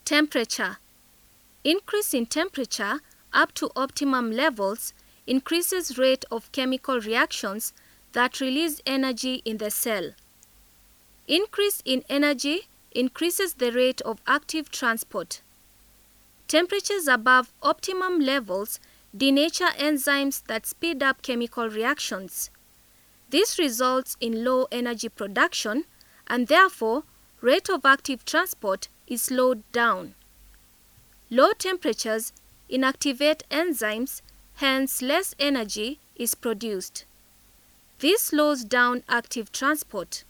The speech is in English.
Temperature. Increase in temperature up to optimum levels increases rate of chemical reactions that release energy in the cell. Increase in energy increases the rate of active transport. Temperatures above optimum levels denature enzymes that speed up chemical reactions. This results in low energy production and therefore rate of active transport is slowed down. Low temperatures inactivate enzymes, hence less energy is produced. This slows down active transport.